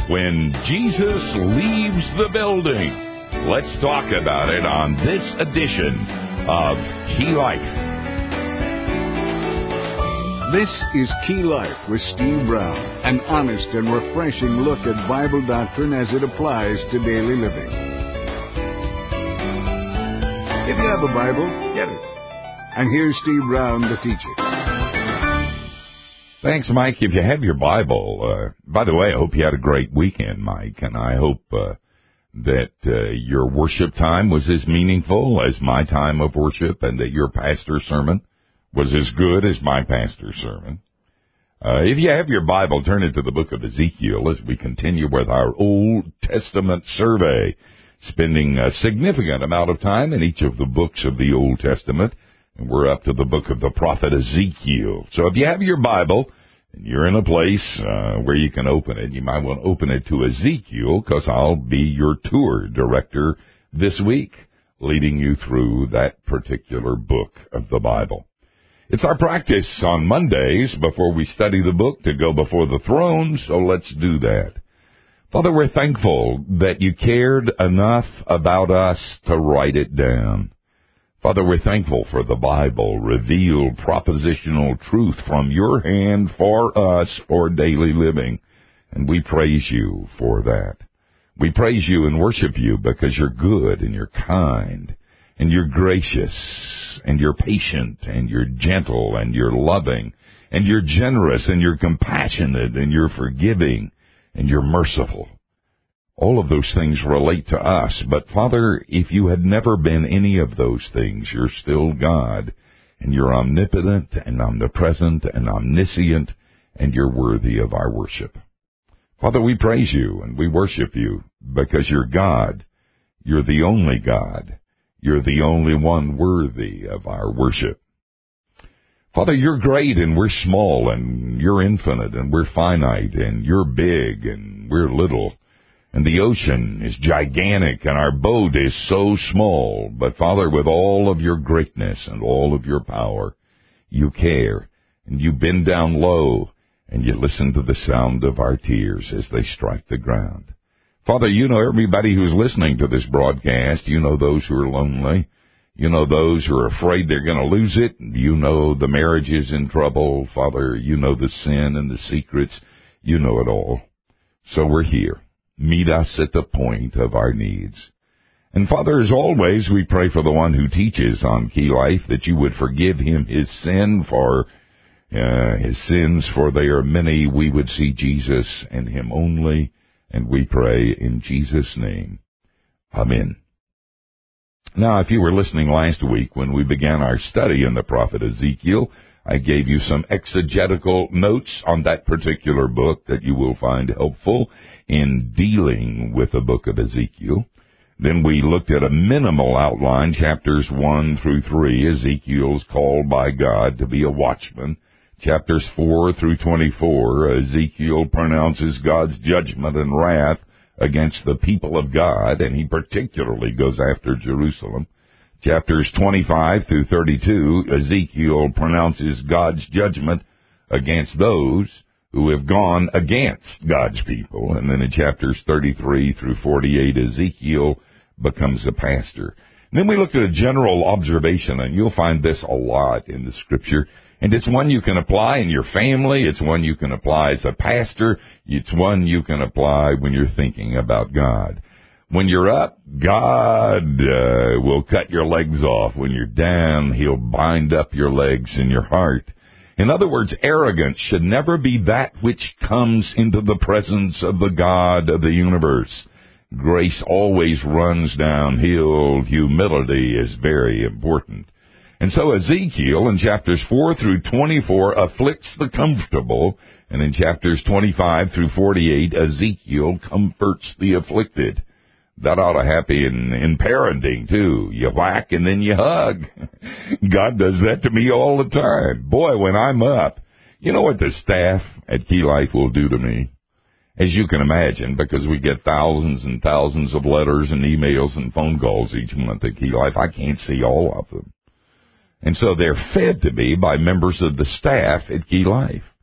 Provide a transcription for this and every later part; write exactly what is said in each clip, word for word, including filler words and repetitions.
when Jesus leaves the building. Let's talk about it on this edition of Key Life. This is Key Life with Steve Brown, an honest and refreshing look at Bible doctrine as it applies to daily living. If you have a Bible, get it. And here's Steve Brown, the teacher. Thanks, Mike. If you have your Bible, uh, by the way, I hope you had a great weekend, Mike, and I hope uh, that uh, your worship time was as meaningful as my time of worship, and that your pastor's sermon was as good as my pastor's sermon. Uh, if you have your Bible, turn it to the book of Ezekiel as we continue with our Old Testament survey, spending a significant amount of time in each of the books of the Old Testament, and we're up to the book of the prophet Ezekiel. So if you have your Bible, and you're in a place uh, where you can open it, you might want to open it to Ezekiel, because I'll be your tour director this week, leading you through that particular book of the Bible. It's our practice on Mondays before we study the book to go before the throne, so let's do that. Father, we're thankful that you cared enough about us to write it down. Father, we're thankful for the Bible, revealed propositional truth from your hand for us for daily living, and we praise you for that. We praise you and worship you because you're good and you're kind, and you're gracious, and you're patient, and you're gentle, and you're loving, and you're generous, and you're compassionate, and you're forgiving, and you're merciful. All of those things relate to us, but Father, if you had never been any of those things, you're still God, and you're omnipotent, and omnipresent, and omniscient, and you're worthy of our worship. Father, we praise you, and we worship you, because you're God. You're the only God. You're the only one worthy of our worship. Father, you're great and we're small, and you're infinite and we're finite, and you're big and we're little, and the ocean is gigantic and our boat is so small. But Father, with all of your greatness and all of your power, you care, and you bend down low, and you listen to the sound of our tears as they strike the ground. Father, you know everybody who's listening to this broadcast. You know those who are lonely. You know those who are afraid they're going to lose it. You know the marriage is in trouble. Father, you know the sin and the secrets. You know it all. So we're here. Meet us at the point of our needs. And Father, as always, we pray for the one who teaches on Key Life, that you would forgive him his sin for uh, his sins, for they are many. We would see Jesus and him only. And we pray in Jesus' name. Amen. Now, if you were listening last week when we began our study in the prophet Ezekiel, I gave you some exegetical notes on that particular book that you will find helpful in dealing with the book of Ezekiel. Then we looked at a minimal outline, chapters one through three. Ezekiel's called by God to be a watchman. Chapters four through twenty-four, Ezekiel pronounces God's judgment and wrath against the people of God, and he particularly goes after Jerusalem. Chapters twenty-five through thirty-two, Ezekiel pronounces God's judgment against those who have gone against God's people. And then in chapters thirty-three through forty-eight, Ezekiel becomes a pastor. And then we looked at a general observation, and you'll find this a lot in the Scripture. And it's one you can apply in your family. It's one you can apply as a pastor. It's one you can apply when you're thinking about God. When you're up, God uh, will cut your legs off. When you're down, he'll bind up your legs and your heart. In other words, arrogance should never be that which comes into the presence of the God of the universe. Grace always runs downhill. Humility is very important. And so Ezekiel in chapters four through twenty-four afflicts the comfortable, and in chapters twenty-five through forty-eight, Ezekiel comforts the afflicted. That ought to happen in, in parenting, too. You whack and then you hug. God does that to me all the time. Boy, when I'm up, you know what the staff at Key Life will do to me? As you can imagine, because we get thousands and thousands of letters and emails and phone calls each month at Key Life, I can't see all of them. And so they're fed to me by members of the staff at Key Life.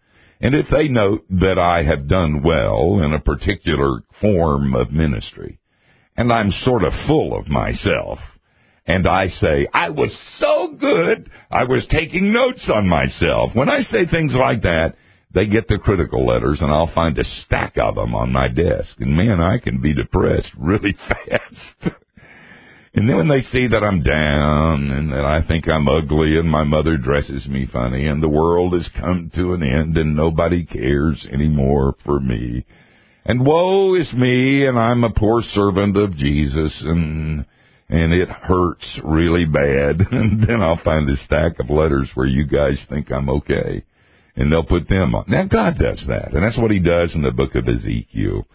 And if they note that I have done well in a particular form of ministry, and I'm sort of full of myself, and I say, I was so good, I was taking notes on myself. When I say things like that, they get the critical letters, and I'll find a stack of them on my desk. And, man, I can be depressed really fast. And then when they see that I'm down and that I think I'm ugly and my mother dresses me funny and the world has come to an end and nobody cares anymore for me, and woe is me, and I'm a poor servant of Jesus, and and it hurts really bad, and then I'll find a stack of letters where you guys think I'm okay, and they'll put them on. Now, God does that, and that's what he does in the book of Ezekiel.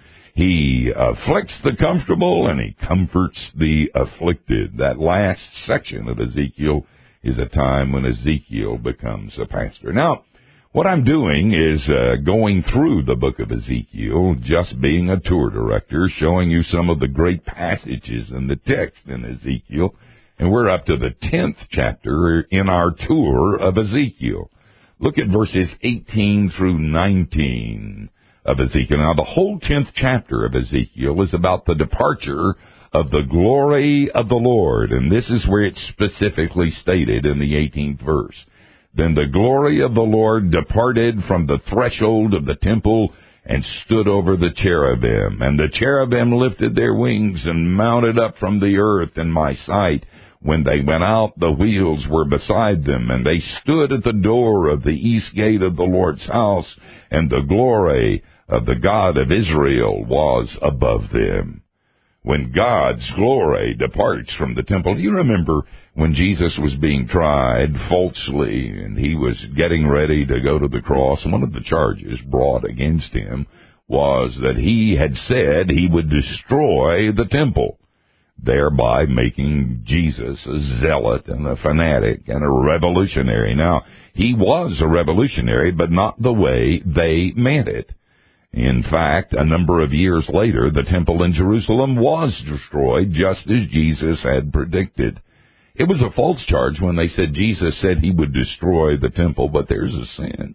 He afflicts the comfortable, and he comforts the afflicted. That last section of Ezekiel is a time when Ezekiel becomes a pastor. Now, what I'm doing is uh, going through the book of Ezekiel, just being a tour director, showing you some of the great passages in the text in Ezekiel, and we're up to the tenth chapter in our tour of Ezekiel. Look at verses eighteen through nineteen of Ezekiel. Now, the whole tenth chapter of Ezekiel is about the departure of the glory of the Lord, and this is where it's specifically stated in the eighteenth verse. Then the glory of the Lord departed from the threshold of the temple and stood over the cherubim. And the cherubim lifted their wings and mounted up from the earth in my sight. When they went out, the wheels were beside them, and they stood at the door of the east gate of the Lord's house, and the glory of the God of Israel was above them. When God's glory departs from the temple, do you remember when Jesus was being tried falsely and he was getting ready to go to the cross? One of the charges brought against him was that he had said he would destroy the temple, thereby making Jesus a zealot and a fanatic and a revolutionary. Now, he was a revolutionary, but not the way they meant it. In fact, a number of years later, the temple in Jerusalem was destroyed, just as Jesus had predicted. It was a false charge when they said Jesus said he would destroy the temple, but there's a sense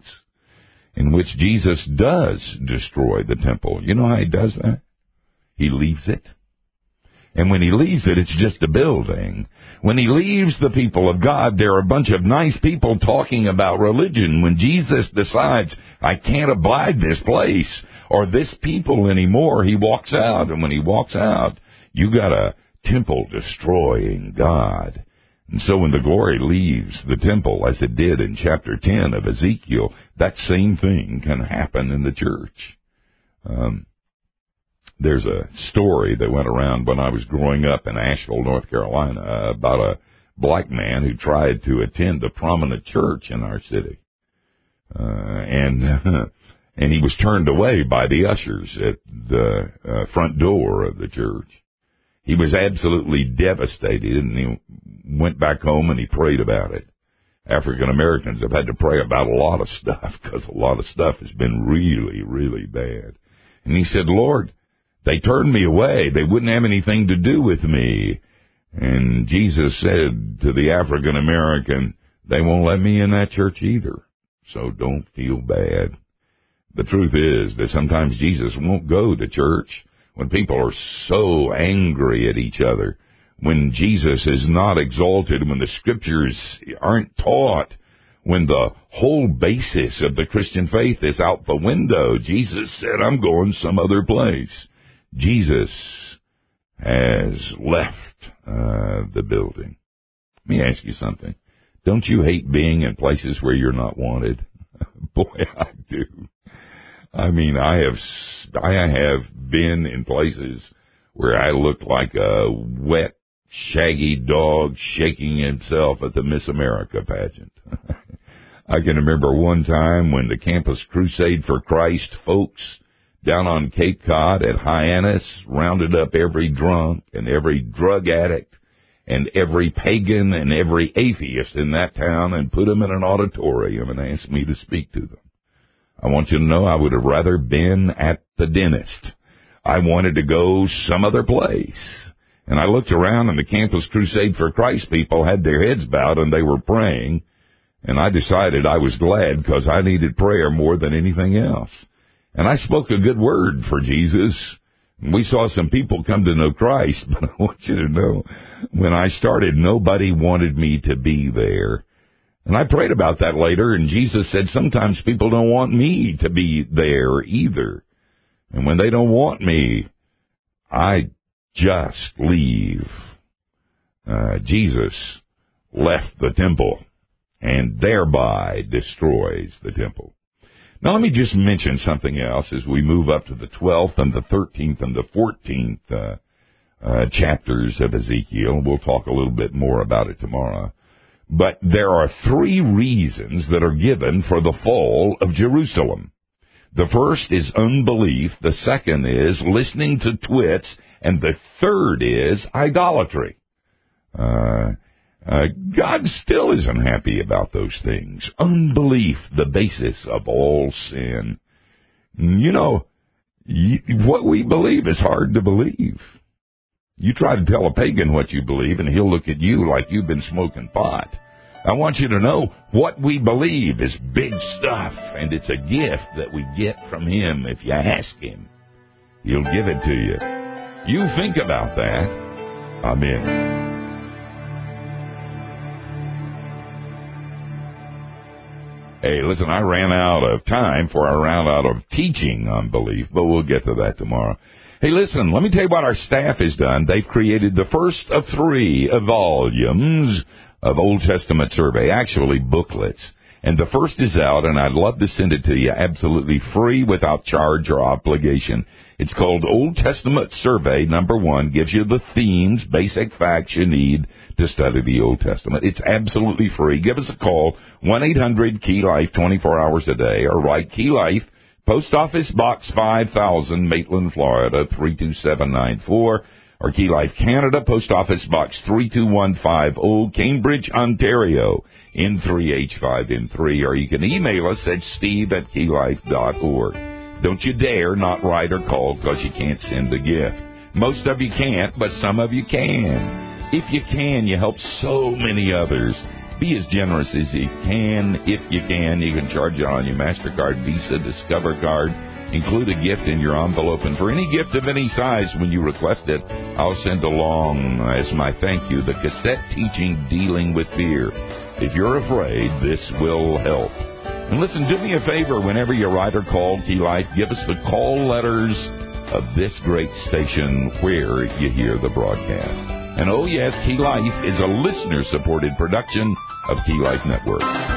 in which Jesus does destroy the temple. You know how he does that? He leaves it. And when he leaves it, it's just a building. When he leaves the people of God, there are a bunch of nice people talking about religion. When Jesus decides, I can't abide this place or this people anymore, he walks out. And when he walks out, you got a temple destroying God. And so when the glory leaves the temple, as it did in chapter ten of Ezekiel, that same thing can happen in the church. Um, There's a story that went around when I was growing up in Asheville, North Carolina, about a black man who tried to attend a prominent church in our city. Uh, and and he was turned away by the ushers at the uh, front door of the church. He was absolutely devastated, and he went back home and he prayed about it. African Americans have had to pray about a lot of stuff because a lot of stuff has been really, really bad. And he said, Lord, they turned me away. They wouldn't have anything to do with me. And Jesus said to the African American, they won't let me in that church either. So don't feel bad. The truth is that sometimes Jesus won't go to church when people are so angry at each other, when Jesus is not exalted, when the scriptures aren't taught, when the whole basis of the Christian faith is out the window. Jesus said, I'm going some other place. Jesus has left uh, the building. Let me ask you something. Don't you hate being in places where you're not wanted? Boy, I do. I mean, I have I have been in places where I looked like a wet, shaggy dog shaking himself at the Miss America pageant. I can remember one time when the Campus Crusade for Christ folks down on Cape Cod at Hyannis rounded up every drunk and every drug addict and every pagan and every atheist in that town and put them in an auditorium and asked me to speak to them. I want you to know I would have rather been at the dentist. I wanted to go some other place. And I looked around, and the Campus Crusade for Christ people had their heads bowed, and they were praying. And I decided I was glad because I needed prayer more than anything else. And I spoke a good word for Jesus. We saw some people come to know Christ, but I want you to know, when I started, nobody wanted me to be there. And I prayed about that later, and Jesus said sometimes people don't want me to be there either. And when they don't want me, I just leave. Uh, Jesus left the temple and thereby destroys the temple. Now let me just mention something else as we move up to the twelfth and the thirteenth and the fourteenth uh, uh, chapters of Ezekiel. We'll talk a little bit more about it tomorrow. But there are three reasons that are given for the fall of Jerusalem. The first is unbelief, the second is listening to twits, and the third is idolatry. Uh, uh, God still isn't happy about those things. Unbelief, the basis of all sin. You know, you, what we believe is hard to believe. You try to tell a pagan what you believe, and he'll look at you like you've been smoking pot. I want you to know what we believe is big stuff, and it's a gift that we get from Him if you ask Him. He'll give it to you. You think about that. Amen. Hey, listen, I ran out of time for I ran out of teaching unbelief, but we'll get to that tomorrow. Hey, listen, let me tell you what our staff has done. They've created the first of three volumes of Old Testament survey, actually booklets. And the first is out, and I'd love to send it to you absolutely free without charge or obligation. It's called Old Testament Survey. Number one, gives you the themes, basic facts you need to study the Old Testament. It's absolutely free. Give us a call, one eight hundred key life, twenty-four hours a day, or write Key Life, Post Office Box five thousand, Maitland, Florida, three two seven nine four, or Key Life Canada, Post Office Box three two one five zero, Cambridge, Ontario, N three H five N three, or you can email us at steve at key life dot org. Don't you dare not write or call because you can't send a gift. Most of you can't, but some of you can. If you can, you help so many others. Be as generous as you can. If you can, you can charge it on your MasterCard, Visa, Discover card. Include a gift in your envelope, and for any gift of any size, when you request it, I'll send along as my thank you the cassette teaching Dealing with Fear. If you're afraid, this will help. And listen, do me a favor, whenever you write or call Key Life, give us the call letters of this great station where you hear the broadcast. And oh yes, Key Life is a listener-supported production of Key Life Network.